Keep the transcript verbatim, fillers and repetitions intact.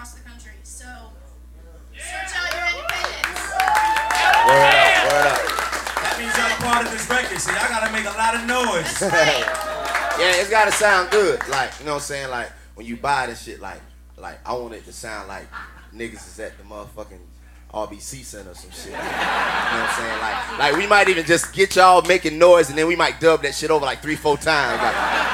across the country. So search out your independence. Word up, word up. That means y'all a part of this record, so y'all gotta make a lot of noise. That's right. Yeah, it's gotta sound good. Like, you know what I'm saying? Like, when you buy this shit, like, like I want it to sound like niggas is at the motherfucking R B C Center or some shit. You know what I'm saying? Like, like we might even just get y'all making noise and then we might dub that shit over like three, four times. Like,